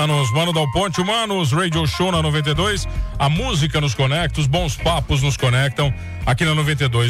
Manos, Mano Dal Ponte, Manos, Radio Show na 92. A música nos conecta, os bons papos nos conectam. Aqui na 92,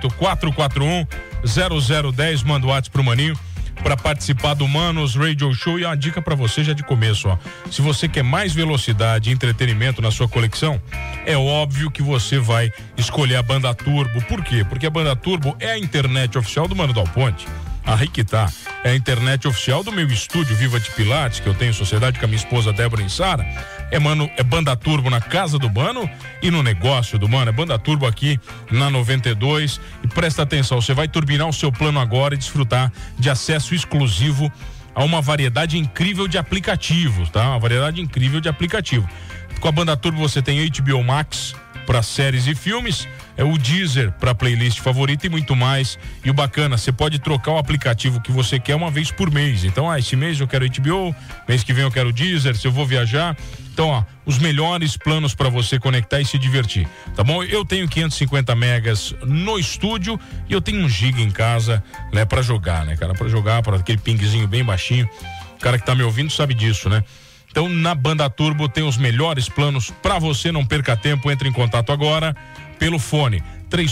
984410010. Manda o WhatsApp pro Maninho para participar do Manos Radio Show. E uma dica para você já de começo, ó. Se você quer mais velocidade e entretenimento na sua conexão, é óbvio que você vai escolher a banda Turbo. Por quê? Porque a banda Turbo é a internet oficial do Mano Dal Ponte. Aí que tá. É a internet oficial do meu estúdio Viva de Pilates, que eu tenho em sociedade com a minha esposa Débora e Sara. É banda Turbo na casa do Mano e no negócio do Mano. É banda Turbo aqui na 92. E presta atenção, você vai turbinar o seu plano agora e desfrutar de acesso exclusivo a uma variedade incrível de aplicativos, tá? Uma variedade incrível de aplicativo. Com a banda Turbo você tem HBO Max para séries e filmes, é o Deezer para playlist favorita e muito mais. E o bacana, você pode trocar o aplicativo que você quer uma vez por mês. Então, esse mês eu quero HBO, mês que vem eu quero Deezer, se eu vou viajar. Então, ó, os melhores planos para você conectar e se divertir, tá bom? Eu tenho 550 megas no estúdio e eu tenho 1 giga em casa, né, para jogar, né, cara? Para jogar, para aquele pingzinho bem baixinho. O cara que tá me ouvindo sabe disso, né? Então, na Banda Turbo tem os melhores planos para você, não perca tempo, entre em contato agora pelo fone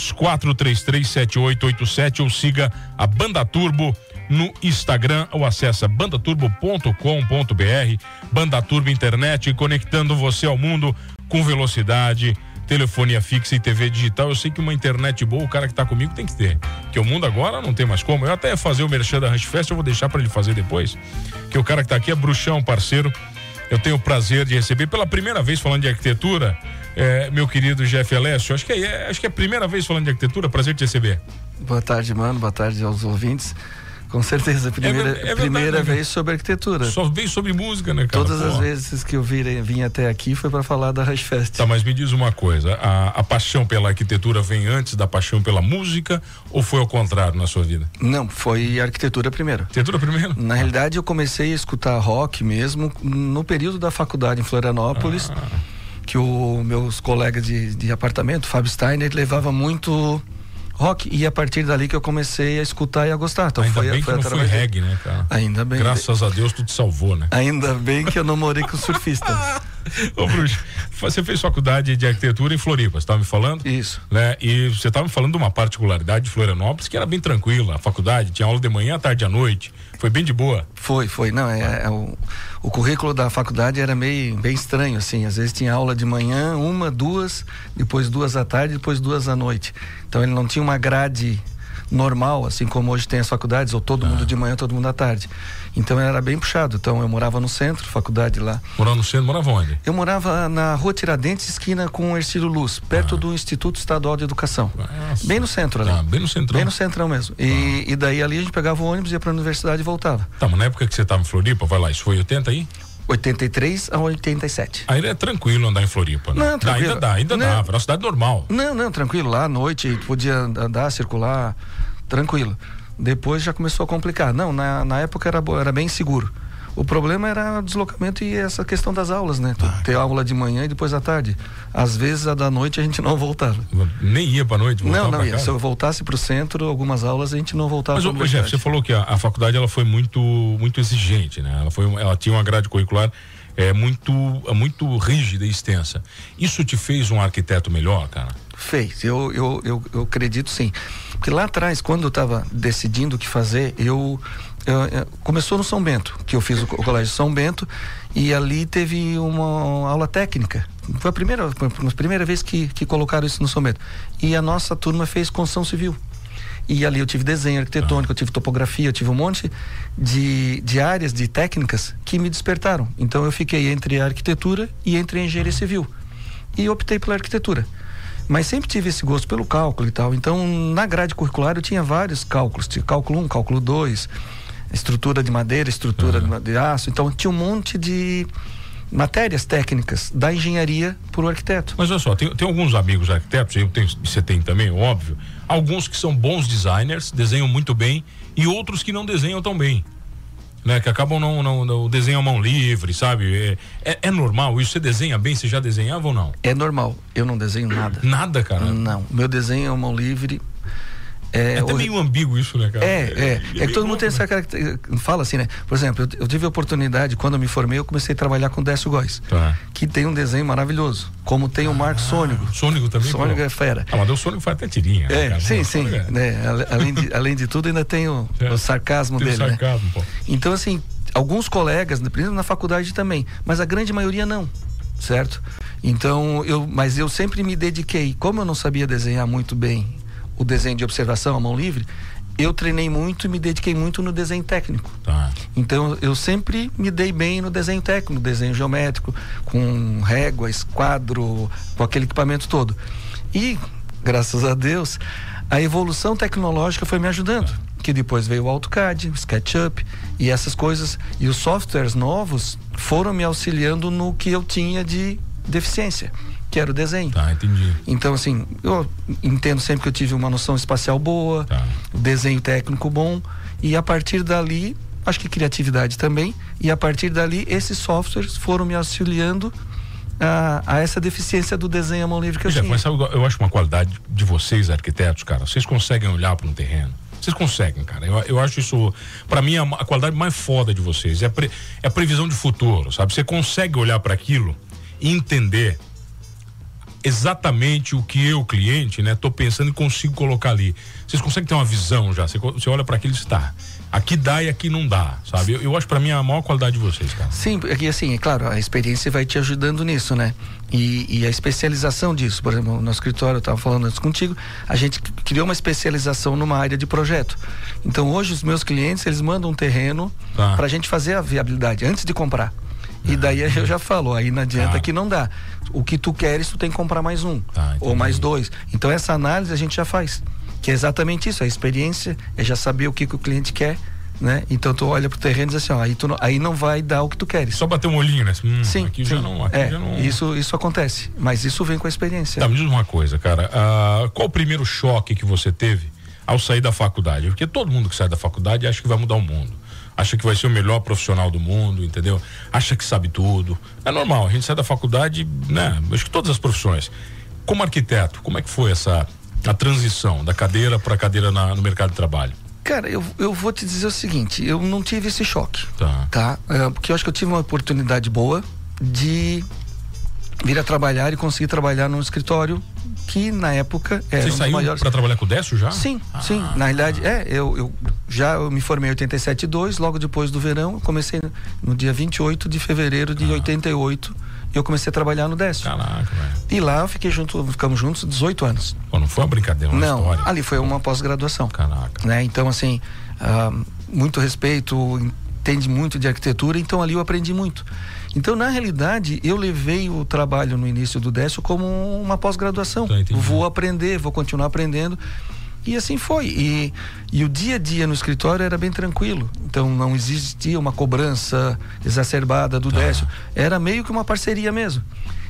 34337887 ou siga a Banda Turbo no Instagram ou acessa bandaturbo.com.br. Banda Turbo Internet, conectando você ao mundo com velocidade, telefonia fixa e TV digital. Eu sei que uma internet boa, o cara que tá comigo tem que ter, porque o mundo agora não tem mais como. Eu até ia fazer o merchan da Ranch Fest, eu vou deixar para ele fazer depois, que o cara que tá aqui é bruxão, parceiro. Eu tenho o prazer de receber pela primeira vez falando de arquitetura, meu querido Jeff Alessio. Acho que é a primeira vez falando de arquitetura. Prazer te receber. Boa tarde, Mano. Boa tarde aos ouvintes. Com certeza, primeira vez sobre arquitetura. Só veio sobre música, né, cara? Todas as vezes que eu vim até aqui foi para falar da Ranch Fest. Tá, mas me diz uma coisa, a paixão pela arquitetura vem antes da paixão pela música ou foi ao contrário na sua vida? Não, foi arquitetura primeiro. Arquitetura primeiro? Na realidade, eu comecei a escutar rock mesmo no período da faculdade em Florianópolis, que meus colegas de apartamento, Fábio Steiner, levava muito rock, e a partir dali que eu comecei a escutar e a gostar. Então ainda bem que não foi reggae, né, cara? Ainda bem. Graças a Deus tu te salvou, né? Ainda bem que eu não morei com surfistas. Ô, Bruxo, você fez faculdade de arquitetura em Floripa, você estava me falando? Isso. Né? E você estava me falando de uma particularidade de Florianópolis que era bem tranquila. A faculdade tinha aula de manhã, à tarde e à noite. Foi bem de boa. Foi. Não, o currículo da faculdade era bem estranho, assim. Às vezes tinha aula de manhã, 1, 2, depois 2 à tarde, depois 2 à noite. Então ele não tinha uma grade normal, assim como hoje tem as faculdades, ou todo mundo de manhã, todo mundo à tarde. Então era bem puxado. Então eu morava no centro, faculdade lá. Morava no centro, morava onde? Eu morava na Rua Tiradentes, esquina com o Ercílio Luz, perto do Instituto Estadual de Educação. Nossa. Bem no centro ali. Bem no centrão. Bem no centrão mesmo. E daí ali a gente pegava o ônibus, ia pra universidade e voltava. Tá, mas na época que você tava em Floripa, vai lá, isso foi 80 aí? 83 a 87. Aí é tranquilo andar em Floripa, né? Não, tranquilo. Ainda dá, era uma cidade normal. Não, tranquilo, lá à noite podia andar, circular, tranquilo. Depois já começou a complicar. Não, na época era bem seguro. O problema era o deslocamento e essa questão das aulas, né? Ter aula de manhã e depois à tarde. Às vezes a da noite a gente não voltava. Nem ia pra noite? Não ia. Se eu voltasse pro centro, algumas aulas a gente não voltava. Mas, Jeff, você falou que a faculdade ela foi muito exigente, né? Ela tinha uma grade curricular muito rígida e extensa. Isso te fez um arquiteto melhor, cara? Fez, eu acredito sim. Porque lá atrás, quando eu estava decidindo o que fazer, começou no São Bento, que eu fiz o colégio São Bento, e ali teve uma aula técnica. Foi a primeira vez que colocaram isso no São Bento. E a nossa turma fez construção civil. E ali eu tive desenho arquitetônico, eu tive topografia, eu tive um monte de áreas, de técnicas que me despertaram. Então eu fiquei entre a arquitetura e entre a engenharia civil. E optei pela arquitetura. Mas sempre tive esse gosto pelo cálculo e tal. Então, na grade curricular eu tinha vários cálculos. Tinha cálculo 1, cálculo 2, estrutura de madeira, estrutura de aço. Então, tinha um monte de matérias técnicas da engenharia para o arquiteto. Mas olha só, tem alguns amigos arquitetos, você tem também, óbvio, alguns que são bons designers, desenham muito bem, e outros que não desenham tão bem. Né, que acabam não desenham a mão livre, sabe? É normal isso? Você desenha bem? Você já desenhava ou não? É normal, eu não desenho nada. Nada, cara? Não, meu desenho é mão livre. É até meio ambíguo isso, né, cara? É que todo mundo tem essa característica. Fala assim, né? Por exemplo, eu tive a oportunidade, quando eu me formei, eu comecei a trabalhar com o Décio Góes, que tem um desenho maravilhoso. Como tem o Marco Sônico. Sônico também? Sônico é fera. Mas o Sônico faz até tirinha. Sim. Né? Além de tudo, ainda tem o sarcasmo dele. Sarcasmo, né? Então, assim, alguns colegas, principalmente na faculdade também, mas a grande maioria não. Certo? Então, mas eu sempre me dediquei, como eu não sabia desenhar muito bem o desenho de observação à mão livre, eu treinei muito e me dediquei muito no desenho técnico. Então, eu sempre me dei bem no desenho técnico, no desenho geométrico, com régua, esquadro, com aquele equipamento todo. E, graças a Deus, a evolução tecnológica foi me ajudando. Que depois veio o AutoCAD, o SketchUp e essas coisas. E os softwares novos foram me auxiliando no que eu tinha de deficiência, que era o desenho. Entendi. Então, assim, eu entendo sempre que eu tive uma noção espacial boa, desenho técnico bom, e a partir dali, acho que criatividade também, e a partir dali, esses softwares foram me auxiliando a essa deficiência do desenho à mão livre que eu tinha. Mas sabe, eu acho uma qualidade de vocês, arquitetos, cara, vocês conseguem olhar para um terreno. Vocês conseguem, cara. Eu acho isso, pra mim, a qualidade mais foda de vocês. É a previsão de futuro, sabe? Você consegue olhar para aquilo e entender exatamente o que eu, cliente, né, tô pensando e consigo colocar ali. Vocês conseguem ter uma visão já. Você olha para aquilo e está. Aqui dá e aqui não dá, sabe? Eu acho pra mim a maior qualidade de vocês, cara. Sim, porque assim, é claro, a experiência vai te ajudando nisso, né? E a especialização disso, por exemplo, no escritório, eu tava falando antes contigo, a gente criou uma especialização numa área de projeto. Então hoje os meus clientes, eles mandam um terreno pra gente fazer a viabilidade, antes de comprar. E daí eu já falo, aí não adianta que não dá. O que tu queres, tu tem que comprar mais um, ou mais dois. Então essa análise a gente já faz. Que é exatamente isso, a experiência é já saber o que o cliente quer, né? Então tu olha pro terreno e diz assim, ó, aí não vai dar o que tu queres. Só bater um olhinho, né? Sim, aqui sim. Já não. Isso acontece, mas isso vem com a experiência. Me diz uma coisa, cara, qual o primeiro choque que você teve ao sair da faculdade? Porque todo mundo que sai da faculdade acha que vai mudar o mundo. Acha que vai ser o melhor profissional do mundo, entendeu? Acha que sabe tudo. É normal, a gente sai da faculdade, né? Acho que todas as profissões. Como arquiteto, como é que foi a transição da cadeira para cadeira no mercado de trabalho? Cara, eu vou te dizer o seguinte, eu não tive esse choque, tá? Porque eu acho que eu tive uma oportunidade boa de vir a trabalhar e conseguir trabalhar num escritório que na época era Você saiu para trabalhar com o Décio já? Sim, na realidade, eu me formei em 87/2, logo depois do verão, eu comecei no dia 28 de fevereiro de 88, eu comecei a trabalhar no Décio. Caraca, velho. E lá ficamos juntos 18 anos. Pô, não foi uma brincadeira, uma história. Não, ali foi uma pós-graduação. Caraca. Né? Então, assim, muito respeito, entende muito de arquitetura, então ali eu aprendi muito. Então, na realidade, eu levei o trabalho no início do Décio como uma pós-graduação. Vou aprender, vou continuar aprendendo. E assim foi. E o dia a dia no escritório era bem tranquilo. Então não existia uma cobrança exacerbada do Décio. Era meio que uma parceria mesmo.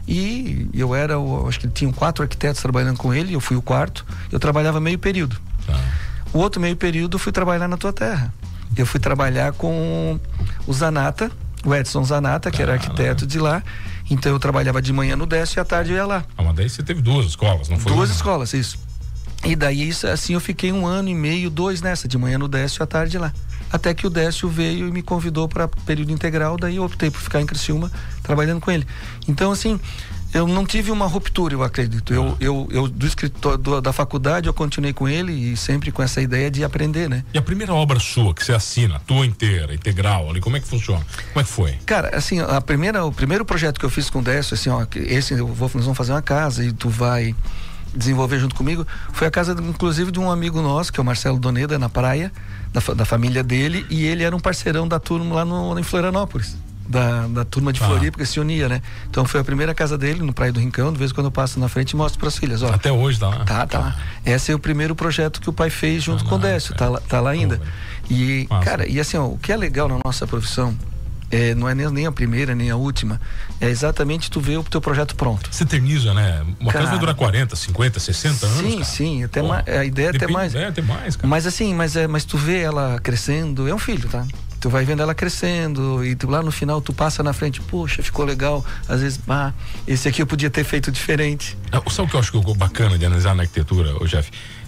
E eu acho que tinham 4 arquitetos trabalhando com ele, eu fui o 4. Eu trabalhava meio período. O outro meio período eu fui trabalhar na tua terra. Eu fui trabalhar com o Zanata, o Edson Zanata, que era arquiteto de lá. Então eu trabalhava de manhã no Décio e à tarde eu ia lá. Mas daí você teve 2 escolas, não foi? 2 escolas, isso. E daí, assim, eu fiquei 1 ano e meio, 2 nessa, de manhã no Décio e à tarde lá. Até que o Décio veio e me convidou para período integral, daí eu optei por ficar em Criciúma trabalhando com ele. Então, assim, eu não tive uma ruptura, eu acredito. Eu do escritório da faculdade, eu continuei com ele e sempre com essa ideia de aprender, né? E a primeira obra sua, que você assina, tua inteira, integral, ali, como é que funciona? Como é que foi? Cara, assim, o primeiro projeto que eu fiz com o Décio, assim, ó, nós vamos fazer uma casa e tu vai desenvolver junto comigo, foi a casa, inclusive, de um amigo nosso, que é o Marcelo Doneda, na praia, da família dele, e ele era um parceirão da turma lá em Florianópolis, da turma de Floripa, que se unia, né? Então foi a primeira casa dele, no Praia do Rincão, de vez em quando eu passo na frente e mostro pras filhas, ó. Até hoje tá lá? Tá lá. Esse é o primeiro projeto que o pai fez junto com o Décio, tá lá ainda. E, cara, e assim, ó, o que é legal na nossa profissão, não é nem a primeira, nem a última. É exatamente tu ver o teu projeto pronto. Você eterniza, né? Uma casa vai durar 40, 50, 60 anos, cara. Sim, até mais, a ideia é até mais. Até mais, cara. Mas assim, mas tu vê ela crescendo, é um filho, tá? Tu vai vendo ela crescendo e tu, lá no final tu passa na frente, poxa, ficou legal. Às vezes, esse aqui eu podia ter feito diferente. Sabe o que eu acho bacana de analisar na arquitetura, Jeff?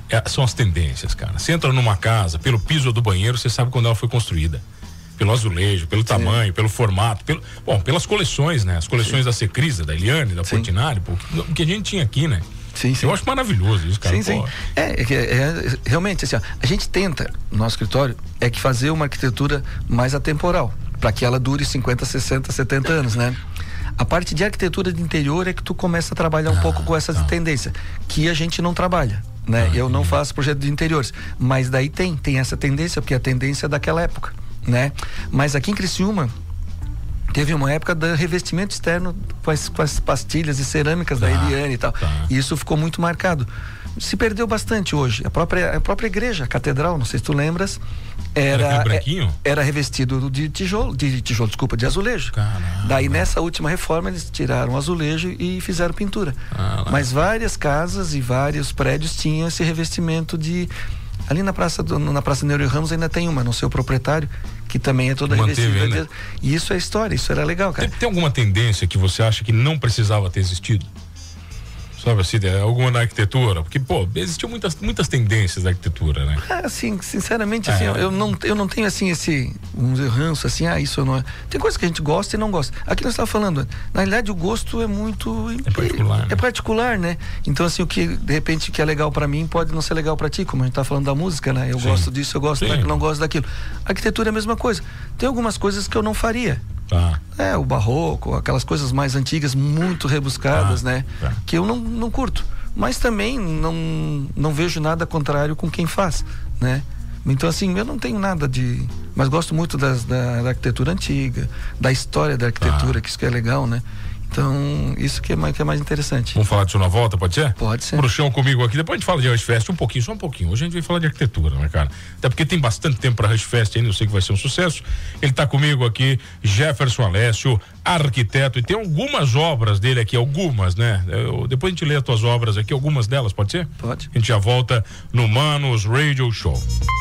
são as tendências, cara. Você entra numa casa, pelo piso do banheiro, você sabe quando ela foi construída. Pelo azulejo, pelo tamanho, pelo formato, pelas coleções, né? As coleções da Secrisa, da Eliane, da Portinari, que a gente tinha aqui, né? Sim. Eu acho maravilhoso isso, cara. Sim. Realmente, assim, ó, a gente tenta, no nosso escritório, que fazer uma arquitetura mais atemporal, para que ela dure 50, 60, 70 anos, né? A parte de arquitetura de interior é que tu começa a trabalhar um pouco com essa tendência, que a gente não trabalha, né? Eu não faço projeto de interiores, mas daí tem essa tendência, porque a tendência é daquela época, né? Mas aqui em Criciúma teve uma época do revestimento externo com as pastilhas e cerâmicas da Eliane e tal. E isso ficou muito marcado. Se perdeu bastante hoje. A própria igreja, a catedral, não sei se tu lembras, era revestido de azulejo. Caramba. Daí nessa última reforma eles tiraram o azulejo e fizeram pintura. Mas várias casas e vários prédios tinham esse revestimento de... Ali na Praça Neuro Ramos ainda tem uma, no seu proprietário, que também é toda revestida. Né? E isso é história, isso era legal, cara. Tem alguma tendência que você acha que não precisava ter existido? Sabe assim, alguma na arquitetura? Porque, existiam muitas tendências da arquitetura, né? Assim, sinceramente, assim, eu não tenho, assim, um ranço, assim, isso não é... Tem coisas que a gente gosta e não gosta. Aqui nós estávamos falando, na realidade, o gosto é muito... É particular, É particular, né? Então, assim, o que, de repente, que é legal pra mim, pode não ser legal pra ti, como a gente tá falando da música, né? Eu gosto disso, eu gosto daquilo, não gosto daquilo. A arquitetura é a mesma coisa. Tem algumas coisas que eu não faria. O barroco, aquelas coisas mais antigas, muito rebuscadas, né? Que eu não curto. Mas também não vejo nada contrário com quem faz, né? Então, assim, eu não tenho nada de... Mas gosto muito da arquitetura antiga, da história da arquitetura, que isso que é legal, né? Então, isso que é mais interessante. Vamos falar disso na volta, pode ser? Pode ser. Bruxão comigo aqui, depois a gente fala de Rush Fest só um pouquinho. Hoje a gente vai falar de arquitetura, né, cara? Até porque tem bastante tempo pra Rush Fest ainda, eu sei que vai ser um sucesso. Ele tá comigo aqui, Jefferson Alessio, arquiteto, e tem algumas obras dele aqui, né? Depois a gente lê as tuas obras aqui, algumas delas, pode ser? Pode. A gente já volta no Manos Radio Show.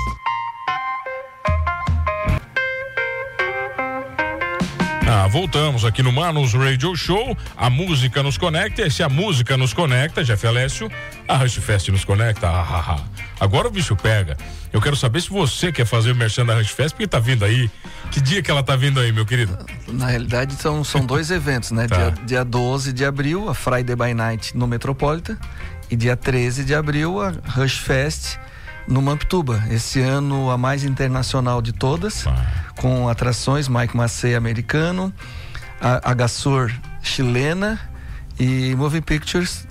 Voltamos aqui no Manos Radio Show. A música nos conecta, e se a música nos conecta, Jeff Alessio, a Rush Fest nos conecta. Agora o bicho pega. Eu quero saber se você quer fazer o merchan da Rush Fest, porque tá vindo aí. Que dia que ela tá vindo aí, meu querido? Na realidade são dois eventos, né? Dia 12 de abril, a Friday by Night no Metropolitan, e dia 13 de abril, a Rush Fest no Mamptuba. Esse ano a mais internacional de todas, com atrações Mike Massey americano, a Agassur chilena e Movie Pictures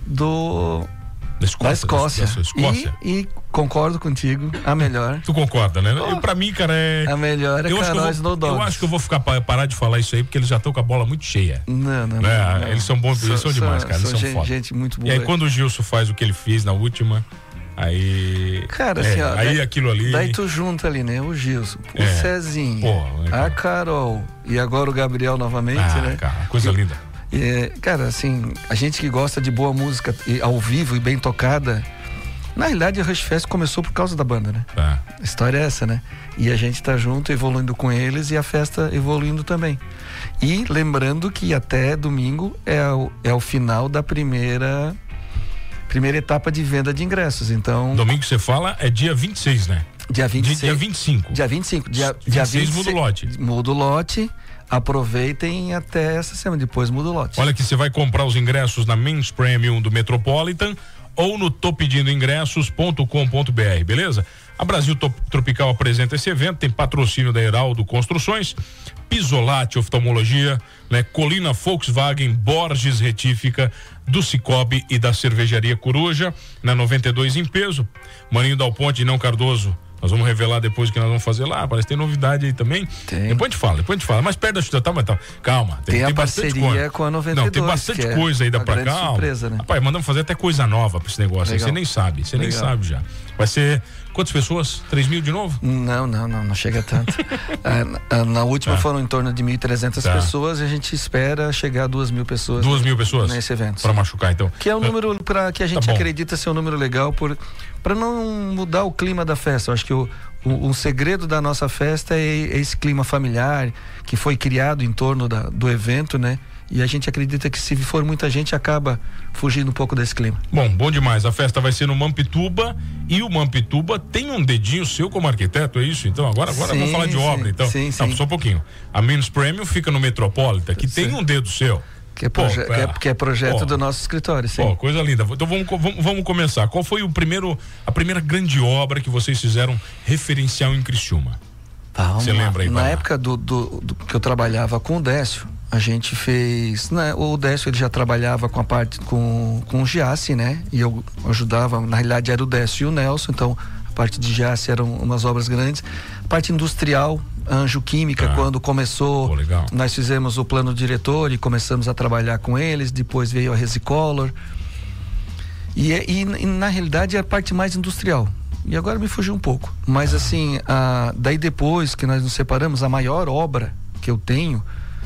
da Escócia. E concordo contigo, a melhor. Tu concorda, né? Pra mim, cara, a melhor é Caróis no Dogs. Eu acho que eu vou parar de falar isso aí, porque eles já estão com a bola muito cheia. Não. Eles são bons, eles são demais, cara. Eles são foda. Gente muito boa. E aí quando o Gilson faz o que ele fez na última... Aí. Cara, assim, ó, aí aquilo ali. Daí tu junta ali, né? O Gilson, o Cezinho, a Carol e agora o Gabriel novamente, né? Cara, coisa linda. Cara, assim, a gente que gosta de boa música ao vivo e bem tocada, na realidade a Rush Fest começou por causa da banda, né? A história é essa, né? E a gente tá junto, evoluindo com eles e a festa evoluindo também. E lembrando que até domingo é o final da primeira etapa de venda de ingressos, então... Domingo você fala é dia 26, né? Dia 26. Dia 25. Dia 25. Dia 26 muda o lote. Muda o lote, aproveitem até essa semana, depois muda o lote. Olha que você vai comprar os ingressos na Men's Premium do Metropolitan ou no topedindoingressos.com.br, beleza? A Brasil Tropical apresenta esse evento, tem patrocínio da Heraldo Construções, Pisolati Oftalmologia, né? Colina Volkswagen, Borges Retífica, do Cicobi e da Cervejaria Coruja, na 92 em peso, Maninho Dal Ponte e Não Cardoso. Nós vamos revelar depois o que nós vamos fazer lá. Parece que tem novidade aí também. Tem. Depois a gente fala. Mais perto da chuta, tá? Mas tá. Calma. Tem a parceria com a 92. Não, tem bastante coisa aí da pra cá. Surpresa, né? Rapaz, mandamos fazer até coisa nova pra esse negócio. Você nem sabe. Você nem sabe já. Vai ser quantas pessoas? 3.000 de novo? Não chega tanto. Na última foram em torno de 1.300 pessoas e a gente espera chegar a 2.000 pessoas. 2.000 pessoas? Nesse evento. Pra machucar, então. Que é um número que a gente acredita ser um número legal para não mudar o clima da festa. Eu acho que o segredo da nossa festa é esse clima familiar que foi criado em torno do evento, né? E a gente acredita que se for muita gente, acaba fugindo um pouco desse clima. Bom demais. A festa vai ser no Mampituba, e o Mampituba tem um dedinho seu como arquiteto, é isso? Então agora vamos falar de obra, então. Sim. Só um pouquinho. A Menos Premium fica no Metropolitan, que tem um dedo seu. Que é projeto do nosso escritório, sim. Coisa linda. Então vamos começar. Qual foi a primeira grande obra que vocês fizeram referencial em Criciúma? Você lembra aí? Na época do que eu trabalhava com o Décio, a gente fez, né, o Décio ele já trabalhava com a parte com o Giassi, né? E eu ajudava, na realidade era o Décio e o Nelson, então a parte de Giassi eram umas obras grandes. A parte industrial, Anjo Química, quando começou, nós fizemos o plano diretor e começamos a trabalhar com eles, depois veio a Resicolor. E na realidade é a parte mais industrial. E agora me fugiu um pouco. Mas assim, daí depois que nós nos separamos, a maior obra que eu tenho,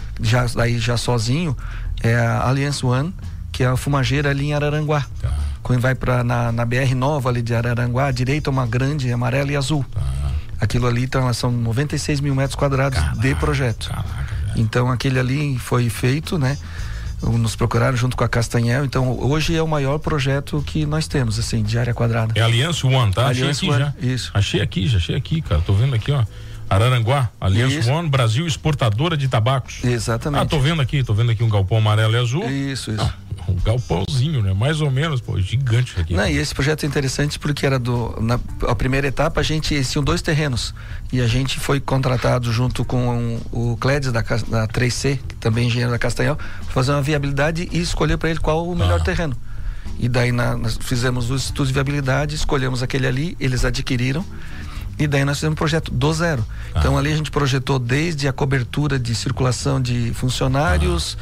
já sozinho, é a Alliance One, que é a fumageira ali em Araranguá. Quando vai na BR nova ali de Araranguá, à direita uma grande, amarela e azul. Aquilo ali são 96 mil metros quadrados de projeto. Então aquele ali foi feito, né? Nos procuraram junto com a Castanhel, então hoje é o maior projeto que nós temos, assim, de área quadrada. É Alliance One, tá? Alliance One, isso. Achei aqui, cara, tô vendo aqui, ó. Araranguá, Alliance One, Brasil exportadora de tabacos. Exatamente. Tô vendo aqui um galpão amarelo e azul. Isso. Um galpãozinho, né? Mais ou menos, gigante aqui. Não, e esse projeto é interessante porque era a primeira etapa, eles tinham 2 terrenos e a gente foi contratado junto com o Clédes da 3C, que também é engenheiro da Castanhel, fazer uma viabilidade e escolher para ele qual o melhor terreno. E daí nós fizemos os estudos de viabilidade, escolhemos aquele ali, eles adquiriram. E daí nós fizemos um projeto do zero. Então ali a gente projetou desde a cobertura de circulação de funcionários,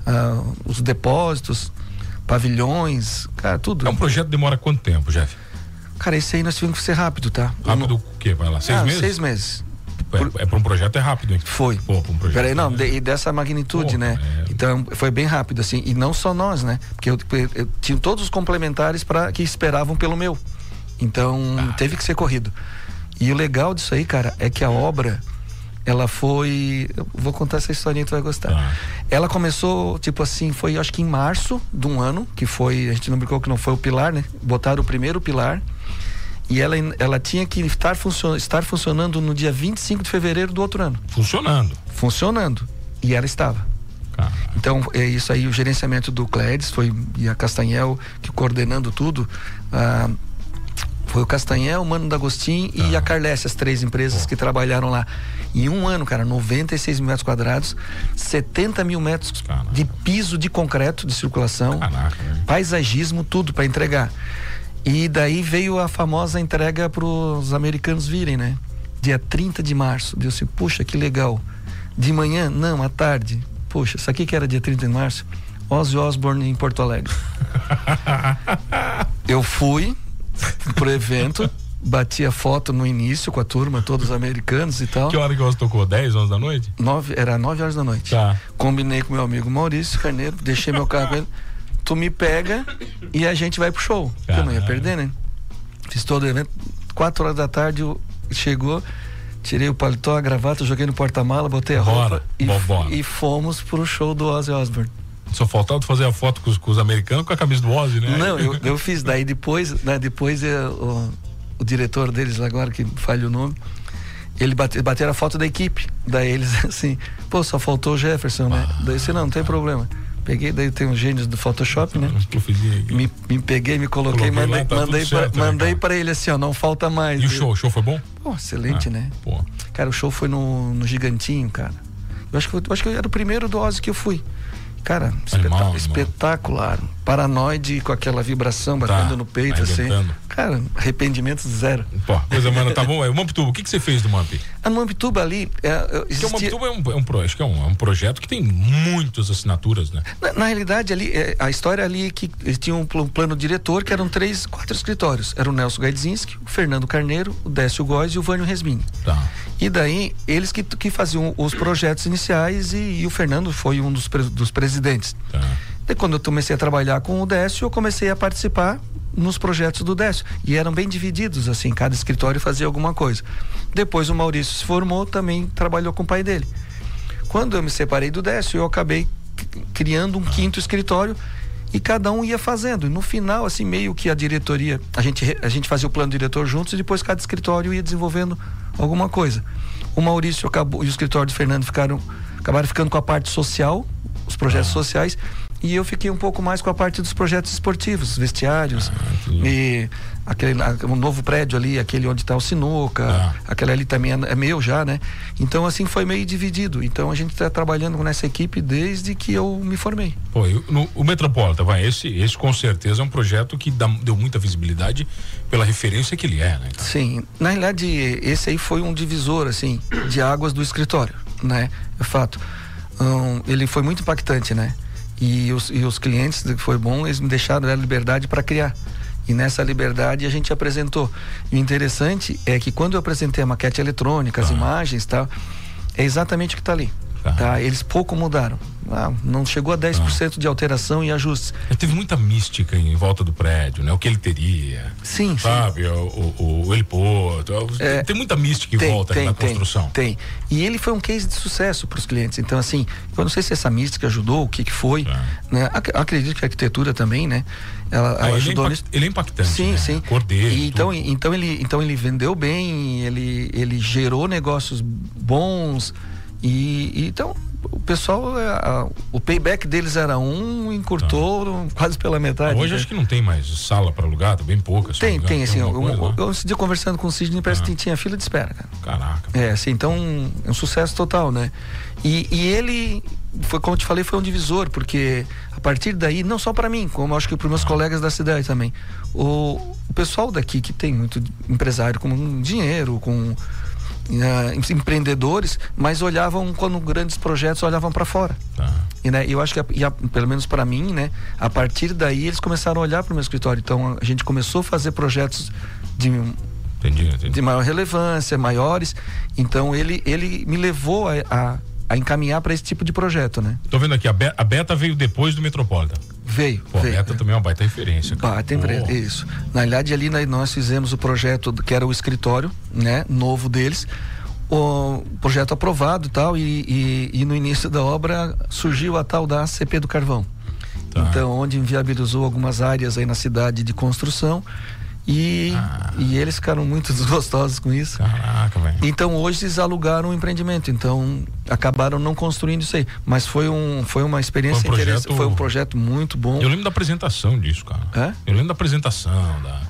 os depósitos, pavilhões, cara, tudo. É um projeto que demora quanto tempo, Jeff? Cara, esse aí nós tivemos que ser rápido, tá? Rápido o quê? Vai lá, 6 meses? 6 meses. Para um projeto é rápido, hein? Foi. Pra um projeto. Peraí, não, e dessa magnitude, né? Então foi bem rápido, assim, e não só nós, né? Porque eu tinha todos os complementares que esperavam pelo meu. Então teve que ser corrido. E o legal disso aí, cara, é que a obra, ela foi... Eu vou contar essa historinha que tu vai gostar. Ela começou, tipo assim, foi acho que em março de um ano, que foi, a gente não brincou que não foi o pilar, né? Botaram o primeiro pilar e ela tinha que estar funcionando no dia 25 de fevereiro do outro ano. Funcionando. E ela estava. Então, é isso aí, o gerenciamento do Clédes e a Castanhel, que coordenando tudo, foi o Castanhel, o Mano D'Agostin e a Carlesse, as 3 empresas que trabalharam lá. Em um ano, cara, 96 mil metros quadrados, 70 mil metros de piso de concreto de circulação, paisagismo, tudo para entregar. E daí veio a famosa entrega para os americanos virem, né? Dia 30 de março. Deu assim, puxa, que legal. De manhã? Não, à tarde. Puxa, isso aqui que era dia 30 de março? Ozzy Osbourne em Porto Alegre. Eu fui pro evento, bati a foto no início com a turma, todos os americanos e tal. Que hora que você tocou? 10, 11 da noite? Era 9 horas da noite. Combinei com meu amigo Maurício Carneiro, deixei meu carro com ele. Tu me pega e a gente vai pro show. Eu não ia perder, né? Fiz todo o evento. 4 horas da tarde chegou, tirei o paletó, a gravata, joguei no porta-mala, botei a roupa e fomos pro show do Ozzy Osbourne. Só faltava fazer a foto com os americanos com a camisa do Ozzy, né? Não, eu fiz. Daí depois o diretor deles, agora que falha o nome, ele bateram a foto da equipe. Daí eles assim, só faltou o Jefferson, né? Daí eu disse, não tem problema. Peguei, daí tem uns gênios do Photoshop, né? Me peguei, me coloquei, mandei pra ele assim, ó, não falta mais. E o show foi bom? Excelente, né? Cara, o show foi no Gigantinho, cara. Eu acho que era o primeiro do Ozzy que eu fui. Cara, espetacular. Paranoide com aquela vibração batendo no peito, assim. Cara, arrependimento zero. Coisa, mano, tá bom. O Mampituba, o que você fez do Mamp? No Mampituba ali. O Mampituba é um projeto que tem muitas assinaturas, né? Na realidade, ali, a história ali é que eles tinham um plano diretor que eram 4 escritórios. Era o Nelson Gaidzinski, o Fernando Carneiro, o Décio Góes e o Vânio Resmin. E daí, eles que faziam os projetos iniciais e o Fernando foi um dos presidentes. E quando eu comecei a trabalhar com o Décio, eu comecei a participar nos projetos do Décio. E eram bem divididos, assim, cada escritório fazia alguma coisa. Depois o Maurício se formou, também trabalhou com o pai dele. Quando eu me separei do Décio, eu acabei criando um quinto escritório e cada um ia fazendo. E no final, assim, meio que a diretoria, a gente fazia o plano diretor juntos e depois cada escritório ia desenvolvendo alguma coisa. O Maurício acabou, e o escritório do Fernando acabaram ficando com a parte social, os projetos sociais, e eu fiquei um pouco mais com a parte dos projetos esportivos, vestiários, e um novo prédio ali, aquele onde está o sinuca, aquele ali também é meu já, né? Então, assim, foi meio dividido. Então, a gente está trabalhando nessa equipe desde que eu me formei. Pô, o Metropolitan, esse com certeza é um projeto que deu muita visibilidade pela referência que ele é, né? Sim, na realidade, esse aí foi um divisor, assim, de águas do escritório, né? É fato. Ele foi muito impactante, né? E os clientes, foi bom, eles me deixaram a liberdade para criar. E nessa liberdade a gente apresentou. E o interessante é que quando eu apresentei a maquete eletrônica, as imagens e tal, é exatamente o que está ali. Tá? Eles pouco mudaram. Não chegou a 10% de alteração e ajustes. Teve muita mística em volta do prédio, né? O que ele teria. Sim, sabe? O heliporto. Tem muita mística em volta na construção. Tem. E ele foi um case de sucesso para os clientes. Então, assim, eu não sei se essa mística ajudou, o que foi. Né? Acredito que a arquitetura também, né? Ela ajudou nisso. Ele é impactante. Sim, né? sim. Cor dele, então ele vendeu bem, ele gerou negócios bons. E então o pessoal, o payback deles era encurtou quase pela metade. Hoje acho que não tem mais sala para alugar, tá bem pouca. Tem assim, eu esse dia conversando com o Sidney, parece que tinha fila de espera, cara. Caraca. Assim, então é um sucesso total, né? E ele foi, como eu te falei, foi um divisor, porque a partir daí, não só para mim, como acho que para meus colegas da cidade também, o pessoal daqui que tem muito empresário com dinheiro, com empreendedores, mas olhavam, quando grandes projetos, olhavam para fora. E, né, eu acho que pelo menos para mim, né, a partir daí eles começaram a olhar para o meu escritório. Então a gente começou a fazer projetos de maior relevância, maiores. Então ele me levou a encaminhar para esse tipo de projeto, né? Tô vendo aqui, a Beta veio depois do Metropolitan. Veio. A Beta também é uma baita referência. Baita referência, isso. Na realidade, ali nós fizemos o projeto que era o escritório, né, novo deles, o projeto aprovado e tal, e no início da obra surgiu a tal da ACP do Carvão. Então, onde inviabilizou algumas áreas aí na cidade de construção. E eles ficaram muito desgostosos com isso. Caraca, velho. Então hoje eles alugaram um empreendimento, então acabaram não construindo isso aí, mas foi uma experiência interessante, foi um projeto muito bom. Eu lembro da apresentação disso, cara. Eu lembro da apresentação,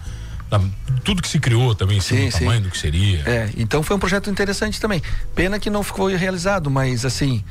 tudo que se criou também, o tamanho do que seria. Então foi um projeto interessante também. Pena que não ficou realizado, mas assim,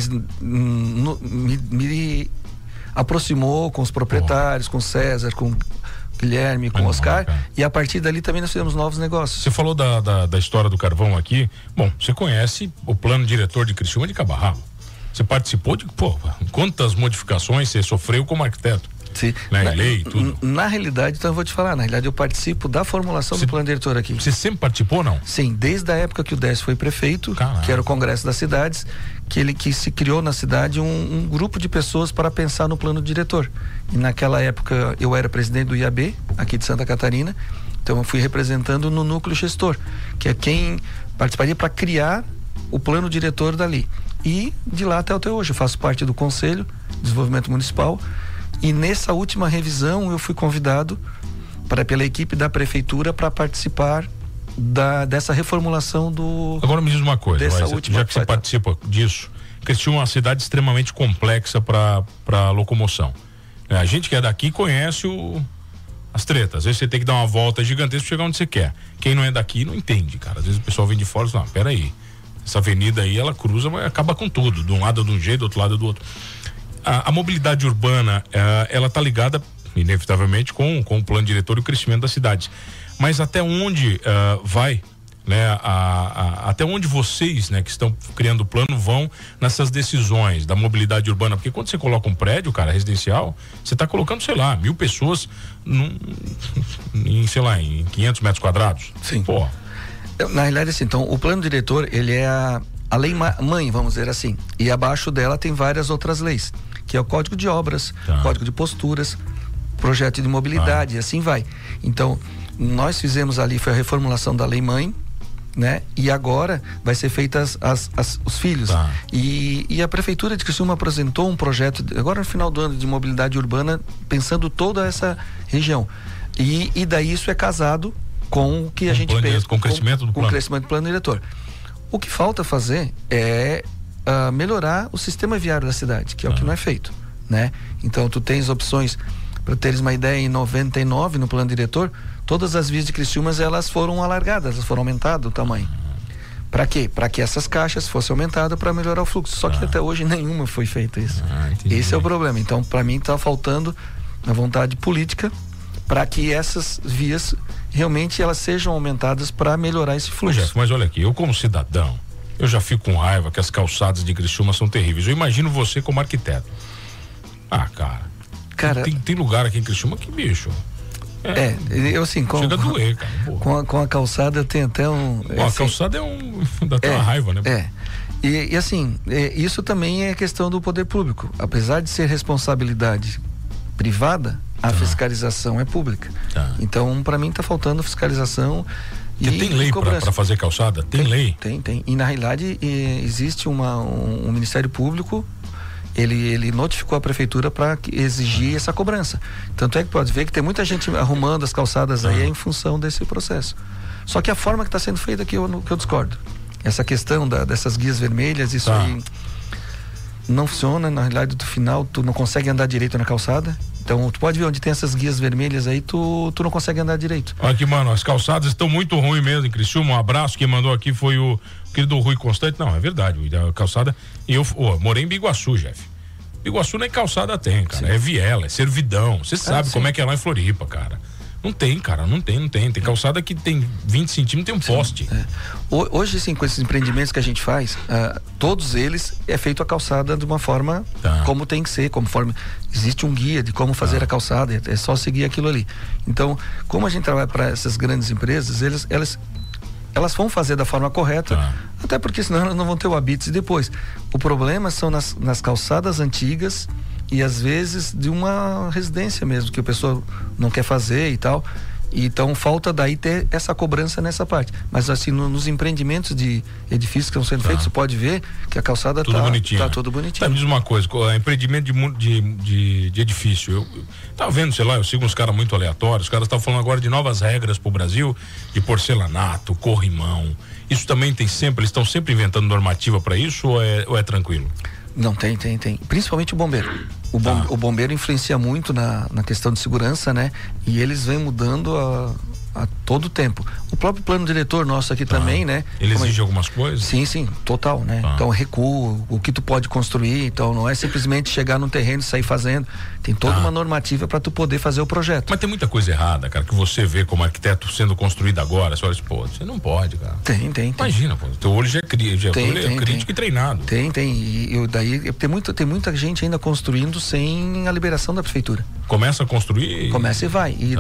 me aproximou com os proprietários, com o César, com Guilherme, com o Oscar, e a partir dali também nós fizemos novos negócios. Você falou da história do carvão aqui. Bom, você conhece o plano diretor de Criciúma de cabo a rabo. Você participou de quantas modificações você sofreu como arquiteto? Sim. Lei, tudo. Na realidade, então eu vou te falar, na realidade eu participo da formulação do plano diretor aqui. Você sempre participou, não? Sim, desde a época que o Décio foi prefeito, que era o Congresso das Cidades, que se criou na cidade um grupo de pessoas para pensar no plano diretor. E naquela época eu era presidente do IAB, aqui de Santa Catarina, então eu fui representando no núcleo gestor, que é quem participaria para criar o plano diretor dali. E de lá até hoje eu faço parte do Conselho de Desenvolvimento Municipal. E nessa última revisão eu fui convidado pela equipe da prefeitura para participar dessa reformulação do... Agora me diz uma coisa, já que você participa disso, Criciúma é uma cidade extremamente complexa para locomoção. A gente que é daqui conhece as tretas. Às vezes você tem que dar uma volta gigantesca para chegar onde você quer. Quem não é daqui não entende, cara. Às vezes o pessoal vem de fora e fala, não, peraí, essa avenida aí ela cruza, mas acaba com tudo, de um lado de um jeito, do outro lado do outro. A mobilidade urbana, ela está ligada, inevitavelmente, com o plano diretor e o crescimento das cidades. Mas até onde vai, né? Até onde vocês, né, que estão criando o plano, vão nessas decisões da mobilidade urbana? Porque quando você coloca um prédio, cara, residencial, você está colocando, sei lá, 1.000 pessoas em 500 metros quadrados. Sim. Na realidade, assim, então, o plano diretor, ele é a lei mãe, vamos dizer assim, e abaixo dela tem várias outras leis, que é o Código de Obras, Código de Posturas, Projeto de Mobilidade, e assim vai. Então, nós fizemos ali, foi a reformulação da lei mãe, né? E agora vai ser feitas os filhos. Tá. E a Prefeitura de Criciúma apresentou um projeto, agora no final do ano, de mobilidade urbana, pensando toda essa região. E daí isso é casado com o que a gente pensa. Com o crescimento do plano. Com o crescimento do plano diretor. O que falta fazer é melhorar o sistema viário da cidade, que é o que não é feito, né? Então tu tens opções, para teres uma ideia, em 99 no plano diretor, todas as vias de Criciúma elas foram alargadas, elas foram aumentadas o tamanho. Para quê? Para que essas caixas fossem aumentadas para melhorar o fluxo. Só que até hoje nenhuma foi feita isso. Esse é o problema. Então, para mim, está faltando a vontade política para que essas vias realmente elas sejam aumentadas para melhorar esse fluxo. Jeff, mas olha aqui, eu como cidadão, eu já fico com raiva que as calçadas de Criciúma são terríveis. Eu imagino você como arquiteto. Cara, tem lugar aqui em Criciúma que, bicho... eu assim, chega a doer, cara. Com a calçada eu tenho até um... a calçada dá até uma raiva, né? E assim, isso também é questão do poder público. Apesar de ser responsabilidade privada, a fiscalização é pública. Então, para mim, tá faltando fiscalização. E tem lei para fazer calçada? Tem lei? Tem. E na realidade, existe um Ministério Público. Ele notificou a prefeitura para exigir essa cobrança. Tanto é que pode ver que tem muita gente arrumando as calçadas aí em função desse processo. Só que a forma que está sendo feita aqui que eu discordo. Essa questão dessas guias vermelhas, isso aí não funciona. Na realidade, no final, tu não consegue andar direito na calçada. Então, tu pode ver onde tem essas guias vermelhas aí, tu não consegue andar direito. Olha aqui, mano, as calçadas estão muito ruins mesmo em Criciúma. Um abraço, quem mandou aqui foi o querido Rui Constante. Não, é verdade, a calçada. E eu morei em Biguaçu, Jeff. Biguaçu nem calçada tem, cara. Sim. É viela, é servidão. Você sabe como é que é lá em Floripa, cara. Não tem, cara, não tem. Tem calçada que tem 20 centímetros, tem um poste. Hoje, sim, com esses empreendimentos que a gente faz, todos eles é feito a calçada de uma forma como tem que ser, conforme existe um guia de como fazer a calçada, é só seguir aquilo ali. Então, como a gente trabalha para essas grandes empresas, elas vão fazer da forma correta, até porque senão elas não vão ter o habite depois. O problema são nas calçadas antigas e às vezes de uma residência mesmo, que a pessoa não quer fazer e tal. Então falta daí ter essa cobrança nessa parte. Mas assim, nos empreendimentos de edifícios que estão sendo feitos, você pode ver que a calçada tá tudo bonitinho. Me diz uma coisa, empreendimento de edifício, eu tava vendo, sei lá, eu sigo uns caras muito aleatórios, os caras estavam falando agora de novas regras pro Brasil, de porcelanato, corrimão. Isso também tem sempre, eles estão sempre inventando normativa para isso ou é tranquilo? Não, tem. Principalmente o bombeiro. O bombeiro influencia muito na questão de segurança, né? E eles vêm mudando a todo tempo. O próprio plano diretor nosso aqui também, né? Ele exige algumas coisas? Sim, total, né? Então, recuo, o que tu pode construir, então não é simplesmente chegar num terreno e sair fazendo. Tem toda uma normativa para tu poder fazer o projeto. Mas tem muita coisa errada, cara, que você vê como arquiteto sendo construído agora, você olha assim, pô, você não pode, cara. Tem. Imagina, pô, teu olho já é crítico e treinado. Tem. E daí tem muita gente ainda construindo sem a liberação da prefeitura. Começa a construir? Começa e vai. E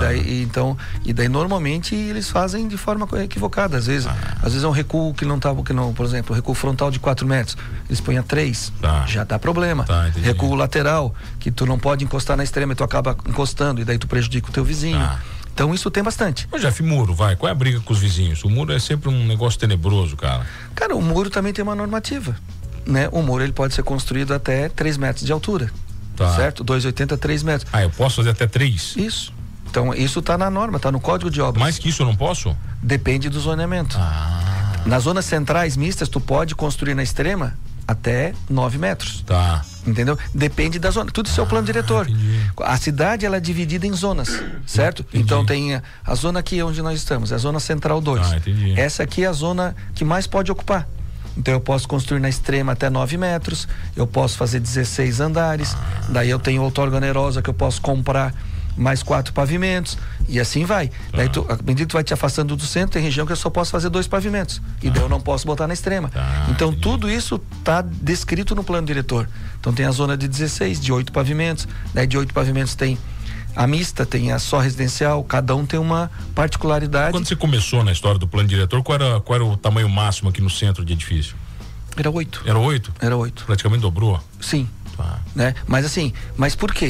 daí normalmente eles fazem de forma equivocada. Às vezes é um recuo que não, por exemplo, recuo frontal de 4 metros. Eles põem a 3. Já dá problema. Recuo lateral, que tu não pode encostar na extrema e tu acaba encostando e daí tu prejudica o teu vizinho. Então isso tem bastante. Mas Jeff, muro, qual é a briga com os vizinhos? O muro é sempre um negócio tenebroso, cara. Cara, o muro também tem uma normativa, né? O muro ele pode ser construído até 3 metros de altura. Certo? 2,80, 3 metros. Eu posso fazer até 3? Isso. Então, isso tá na norma, tá no Código de Obras. Mais que isso eu não posso? Depende do zoneamento. Nas zonas centrais mistas, tu pode construir na extrema até 9 metros. Entendeu? Depende da zona. Tudo isso é o plano diretor. Entendi. A cidade, ela é dividida em zonas, certo? Entendi. Então tem a zona aqui onde nós estamos, é a zona central 2. Essa aqui é a zona que mais pode ocupar. Então eu posso construir na extrema até 9 metros, eu posso fazer 16 andares, daí eu tenho outorga onerosa que eu posso comprar mais 4 pavimentos e assim vai. Daí à medida que tu vai te afastando do centro, tem região que eu só posso fazer 2 pavimentos e daí eu não posso botar na extrema. Então tudo isso tá descrito no plano diretor. Então tem a zona de 16, de 8 pavimentos, daí de 8 pavimentos tem a mista, tem a só residencial, cada um tem uma particularidade. Quando você começou na história do plano diretor, qual era o tamanho máximo aqui no centro de edifício? Era 8. Era 8? Era 8. Praticamente dobrou? Sim. Né? Mas por quê?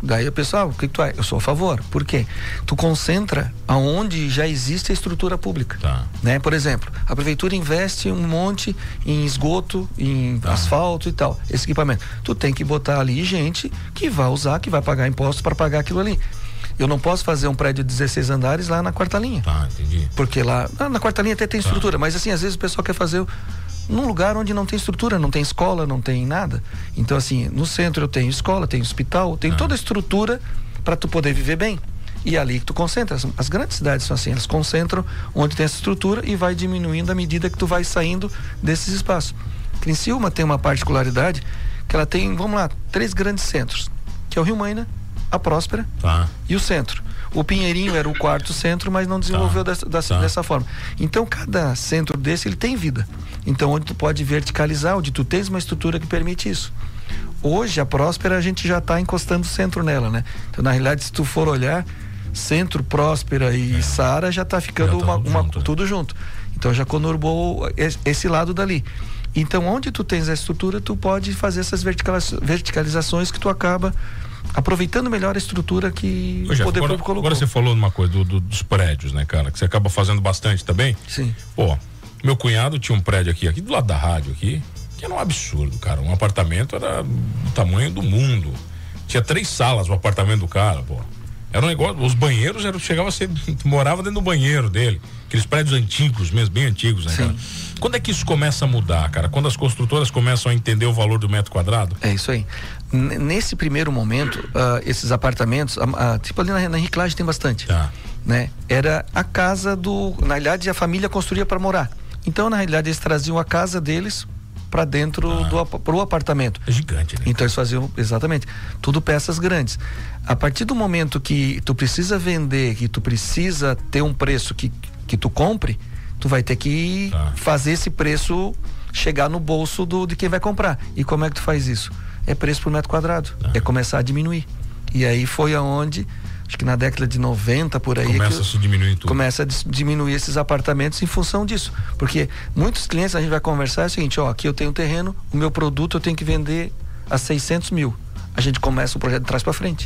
Daí o pessoal, o que tu é? Eu sou a favor. Por quê? Tu concentra aonde já existe a estrutura pública. Tá. Né? Por exemplo, a prefeitura investe um monte em esgoto, em asfalto e tal, esse equipamento. Tu tem que botar ali gente que vai usar, que vai pagar impostos para pagar aquilo ali. Eu não posso fazer um prédio de 16 andares lá na quarta linha. Tá, entendi. Porque lá, na quarta linha até tem estrutura, mas assim, às vezes o pessoal quer fazer num lugar onde não tem estrutura, não tem escola, não tem nada. Então assim, no centro eu tenho escola, tenho hospital, tenho toda a estrutura para tu poder viver bem. E é ali que tu concentra. As grandes cidades são assim, elas concentram onde tem essa estrutura e vai diminuindo à medida que tu vai saindo desses espaços. Criciúma tem uma particularidade que ela tem, vamos lá, 3 grandes centros, que é o Rio Maina, a Próspera e o centro. O Pinheirinho era o 4º centro, mas não desenvolveu dessa forma. Então, cada centro desse, ele tem vida. Então, onde tu pode verticalizar, onde tu tens uma estrutura que permite isso. Hoje, a Próspera, a gente já está encostando o centro nela, né? Então, na realidade, se tu for olhar, Centro, Próspera e Saara já está ficando tudo junto. Então, já conurbou esse lado dali. Então, onde tu tens a estrutura, tu pode fazer essas verticalizações que tu acaba aproveitando melhor a estrutura que o poder público colocou. Agora você falou uma coisa dos prédios, né, cara? Que você acaba fazendo bastante também. Sim. Pô, meu cunhado tinha um prédio aqui do lado da rádio aqui, que era um absurdo, cara. Um apartamento era do tamanho do mundo. Tinha 3 salas o apartamento do cara, pô. Era um negócio, os banheiros chegava a ser, morava dentro do banheiro dele. Aqueles prédios antigos mesmo, bem antigos, né, cara? Quando é que isso começa a mudar, cara? Quando as construtoras começam a entender o valor do metro quadrado? É isso aí. Nesse primeiro momento, esses apartamentos, tipo ali na Riclagem tem bastante, né? Era a casa na realidade a família construía para morar. Então, na realidade, eles traziam a casa deles para dentro pro apartamento. É gigante, né? Então eles faziam, exatamente, tudo peças grandes. A partir do momento que tu precisa vender, que tu precisa ter um preço que tu compre, tu vai ter que fazer esse preço chegar no bolso de quem vai comprar. E como é que tu faz isso? É preço por metro quadrado. É começar a diminuir. E aí foi aonde, acho que na década de 90 por aí, começa a se diminuir tudo. Começa a diminuir esses apartamentos em função disso. Porque muitos clientes, a gente vai conversar, é o seguinte, aqui eu tenho um terreno, o meu produto eu tenho que vender a 600 mil. A gente começa o projeto de trás para frente.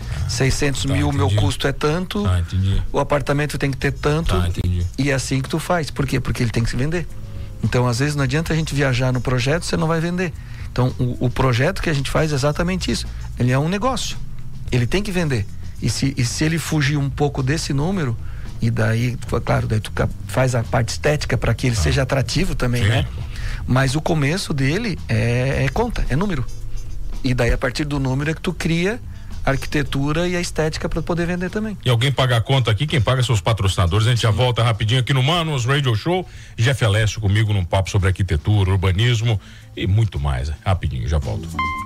600 mil, o meu custo é tanto, o apartamento tem que ter tanto, e é assim que tu faz. Por quê? Porque ele tem que se vender. Então, às vezes, não adianta a gente viajar no projeto, você não vai vender. Então, o projeto que a gente faz é exatamente isso. Ele é um negócio. Ele tem que vender. E se ele fugir um pouco desse número, e daí, claro, daí tu faz a parte estética para que ele seja atrativo também, né? Mas o começo dele é conta, é número. E daí, a partir do número é que tu cria a arquitetura e a estética para poder vender também. E alguém paga a conta aqui, quem paga são os patrocinadores. A gente já volta rapidinho aqui no Manos Radio Show. Jeff Alessio comigo num papo sobre arquitetura, urbanismo e muito mais. Rapidinho, já volto.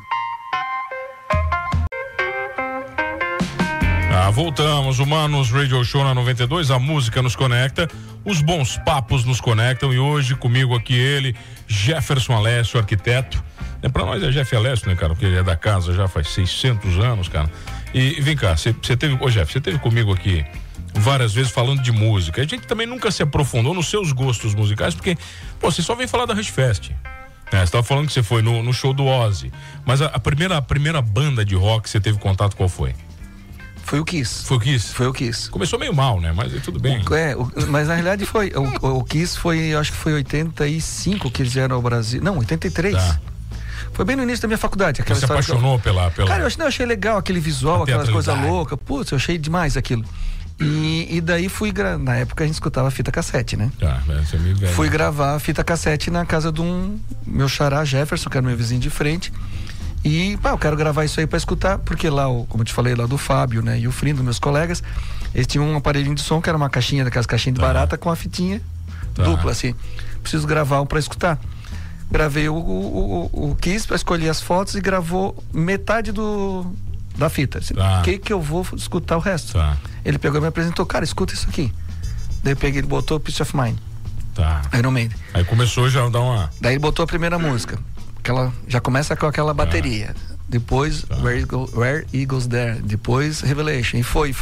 Voltamos, o Manos Radio Show na 92, a música nos conecta, os bons papos nos conectam, e hoje comigo aqui ele, Jefferson Alessio, arquiteto. Pra nós é Jeff Alessio, né, cara? Porque ele é da casa já faz 600 anos, cara. E vem cá, você teve, Jeff, você teve comigo aqui várias vezes falando de música. A gente também nunca se aprofundou nos seus gostos musicais, porque, você só vem falar da Rush Fest. Você estava falando que você foi no show do Ozzy, mas a primeira banda de rock que você teve contato, qual foi? Foi o Kiss. Foi o Kiss? Foi o Kiss. Começou meio mal, né? Mas tudo bem. Mas na realidade foi. O Kiss foi, acho que foi 85 que eles vieram ao Brasil. Não, 83. Foi bem no início da minha faculdade. Você se apaixonou pela... Cara, eu achei legal aquele visual, aquelas coisas loucas. Putz, eu achei demais aquilo. E daí na época a gente escutava fita cassete, né? Você é meio velho. Fui gravar fita cassete na casa de meu xará Jefferson, que era meu vizinho de frente. E, eu quero gravar isso aí pra escutar, porque lá, como eu te falei, lá do Fábio, né? E o Frindo, meus colegas, eles tinham um aparelhinho de som que era uma caixinha, daquelas caixinhas de barata com a fitinha dupla, assim. Preciso gravar um pra escutar. Gravei o Kiss pra escolher as fotos e gravou metade da fita. Assim, que eu vou escutar o resto. Ele pegou e me apresentou, cara, escuta isso aqui. Daí eu peguei, ele botou Peace of Mind. Iron Maiden. Aí começou já a dar uma... Daí ele botou a primeira música. Já começa com aquela bateria. Depois Where Eagles There. Depois Revelation. E foi.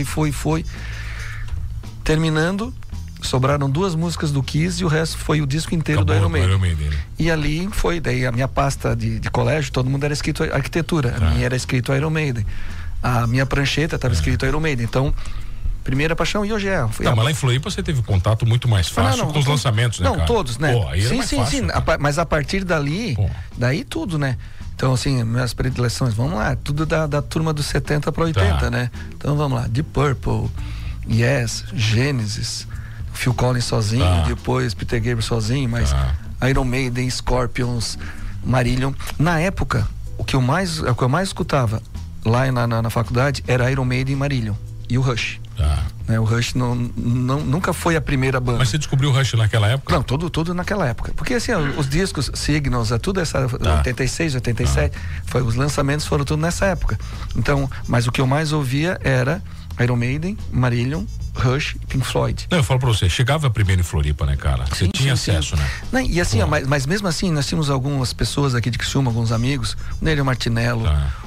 Terminando, sobraram 2 músicas do Kiss e o resto foi o disco inteiro do Iron Maiden. E ali foi, daí a minha pasta de colégio, todo mundo era escrito arquitetura. A minha era escrito Iron Maiden. a minha prancheta estava escrito Iron Maiden. Então, primeira paixão, e hoje é. Mas lá em Floripa você teve contato muito mais fácil com os lançamentos, né, cara? Não, todos, né? Pô, aí era mais fácil, mas a partir dali, daí tudo, né? Então, assim, minhas predileções, vamos lá, tudo da turma dos 70 para 80, né? Então, vamos lá, Deep Purple, Yes, Genesis, Phil Collins sozinho, depois Peter Gabriel sozinho, mas Iron Maiden, Scorpions, Marillion. Na época, o que eu mais escutava lá na faculdade era Iron Maiden e Marillion e o Rush. Né, o Rush nunca foi a primeira banda. Mas você descobriu o Rush naquela época? Não, tudo naquela época. Porque assim, os discos, Signals, tudo essa 86, 87, os lançamentos foram tudo nessa época. Então, mas o que eu mais ouvia era Iron Maiden, Marillion, Rush e Pink Floyd. Não, eu falo pra você, chegava primeiro em Floripa, né, cara? Você tinha acesso, né? Não, e assim, mas mesmo assim, nós tínhamos algumas pessoas aqui de Criciúma, alguns amigos, o Nélio Martinello,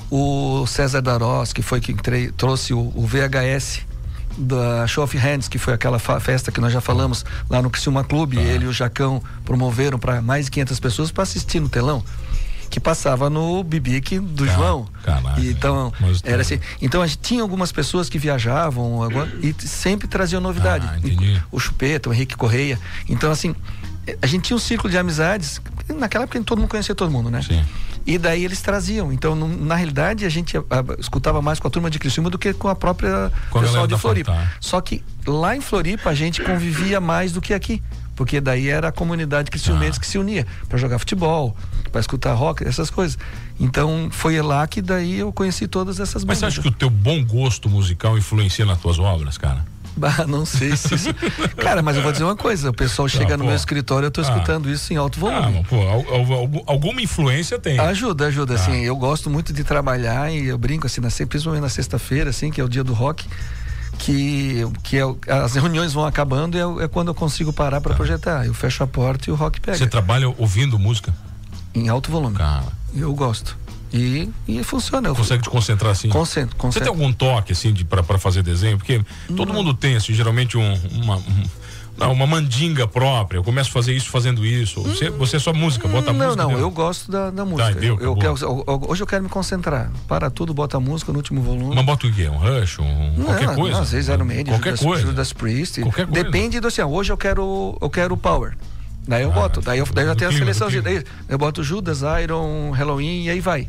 o César Darós, que foi quem trouxe o VHS da Show of Hands, que foi aquela festa que nós já falamos lá no Criciúma Clube. Ele e o Jacão promoveram para mais de 500 pessoas para assistir no telão, que passava no Bibique do João. Caraca, então, era assim. Então a gente tinha algumas pessoas que viajavam e sempre traziam novidade. O Chupeta, o Henrique Correia. Então, assim, a gente tinha um círculo de amizades. Naquela época todo mundo conhecia todo mundo, né? Sim. E daí eles traziam. Então, na realidade, a gente escutava mais com a turma de Criciúma do que com a própria pessoal de Floripa. Só que lá em Floripa a gente convivia mais do que aqui. Porque daí era a comunidade criciumense que se unia para jogar futebol, para escutar rock, essas coisas. Então foi lá que daí eu conheci todas essas bandas. Mas você acha que o teu bom gosto musical influencia nas tuas obras, cara? Não sei se isso... Cara, mas eu vou dizer uma coisa, o pessoal chega no meu escritório, eu tô escutando isso em alto volume. Alguma influência tem. Ajuda, assim, eu gosto muito de trabalhar e eu brinco assim, principalmente na sexta-feira, assim, que é o dia do rock, as reuniões vão acabando e é quando eu consigo parar para projetar. Eu fecho a porta e o rock pega. Você trabalha ouvindo música? Em alto volume. Cara. Eu gosto. E funciona. Consegue te concentrar assim? Concentro. Você tem algum toque assim para fazer desenho? Porque todo mundo tem assim, geralmente uma mandinga própria. Eu começo a fazer isso fazendo isso. Você é só música, bota música. Não, eu gosto da música. Hoje eu quero me concentrar. Para tudo, bota a música no último volume. Mas bota o quê? Um Rush? Qualquer coisa? Às vezes Iron Maiden, qualquer coisa. Judas Priest. Qualquer coisa. Depende do assim, hoje eu quero Power. Daí eu boto. Daí eu já tenho a seleção. Daí eu boto Judas, Iron, Halloween e aí vai.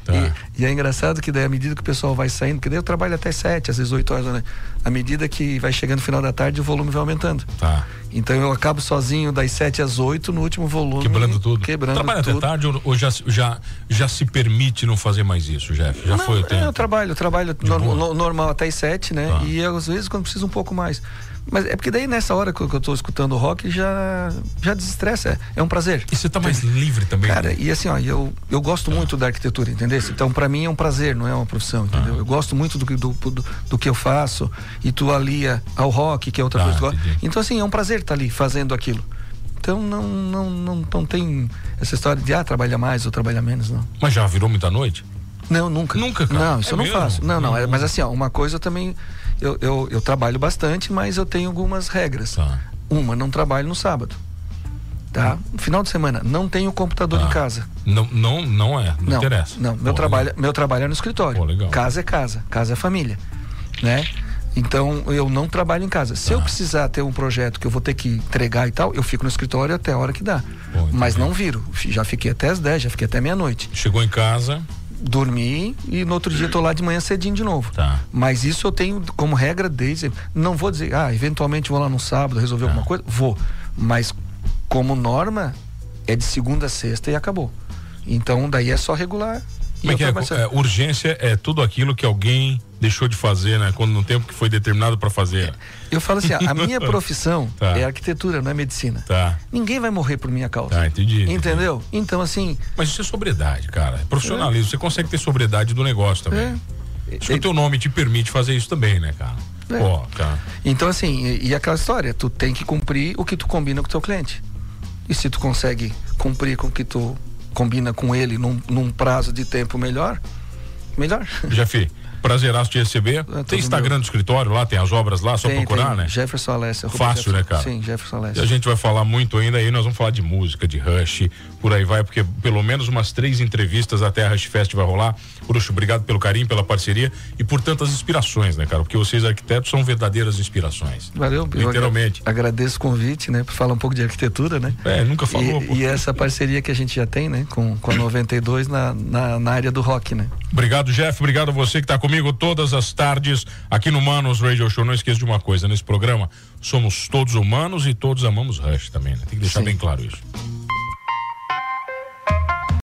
E é engraçado que daí à medida que o pessoal vai saindo, porque daí eu trabalho até 7, às vezes 8 horas, né? À medida que vai chegando no final da tarde, o volume vai aumentando. Então eu acabo sozinho das 7 às 8 no último volume. Quebrando tudo. Trabalha até tarde ou já se permite não fazer mais isso, Jeff? Já foi o tempo? Eu trabalho normal até as 7, né? E às vezes quando precisa um pouco mais. Mas é porque daí nessa hora que eu tô escutando o rock já desestressa, é um prazer. E você tá mais livre também? Cara, né? e assim, eu gosto muito da arquitetura, entendeu? Então pra mim é um prazer, não é uma profissão, entendeu? Eu gosto muito do que eu faço e tu alia ao rock, que é outra coisa que eu gosto. Então assim, é um prazer estar ali fazendo aquilo. Então não tem essa história de trabalhar mais ou trabalhar menos, não. Mas já virou muita noite? Não, nunca. Nunca, cara? Não, isso eu não faço. Não, mas assim, uma coisa eu também... Eu trabalho bastante, mas eu tenho algumas regras. Não trabalho no sábado. No final de semana, não tenho computador em casa. Não interessa. Não, meu trabalho é no escritório. Casa é casa é família, né? Então eu não trabalho em casa. Se eu precisar ter um projeto que eu vou ter que entregar e tal, eu fico no escritório até a hora que dá. Mas não viro. Já fiquei até as 10, já fiquei até meia-noite. Chegou em casa, dormi e no outro dia tô lá de manhã cedinho de novo. Mas isso eu tenho como regra desde... Não vou dizer, eventualmente vou lá no sábado resolver alguma coisa. Vou. Mas como norma é de segunda a sexta e acabou. Então daí é só regular. Como é que urgência é tudo aquilo que alguém deixou de fazer, né? Quando no tempo que foi determinado para fazer. Eu falo assim, a minha profissão é arquitetura, não é medicina. Ninguém vai morrer por minha causa. Entendi. Entendeu? Então assim... Mas isso é sobriedade, cara. É profissionalismo. Você consegue ter sobriedade do negócio também. Acho que o teu nome te permite fazer isso também, né, cara? Cara. Então assim, e aquela história, tu tem que cumprir o que tu combina com o teu cliente. E se tu consegue cumprir com o que tu combina com ele num prazo de tempo melhor. Jeff, Prazeraço te receber. Tem Instagram do escritório lá, tem as obras lá, só procurar, né? Jefferson Alessia. Fácil, né, cara? Sim, Jefferson Alessia. E a gente vai falar muito ainda aí, nós vamos falar de música, de Rush, por aí vai, porque pelo menos umas 3 entrevistas até a Rush Fest vai rolar. Bruxo, obrigado pelo carinho, pela parceria e por tantas inspirações, né, cara? Porque vocês arquitetos são verdadeiras inspirações. Valeu, literalmente. Agradeço o convite, né? Pra falar um pouco de arquitetura, né? Nunca falou. E essa parceria que a gente já tem, né? Com a 92 na área do rock, né? Obrigado, Jeff. Obrigado a você que está comigo todas as tardes aqui no Manos Radio Show. Não esqueça de uma coisa, nesse programa somos todos humanos e todos amamos Rush também, né? Tem que deixar bem claro isso.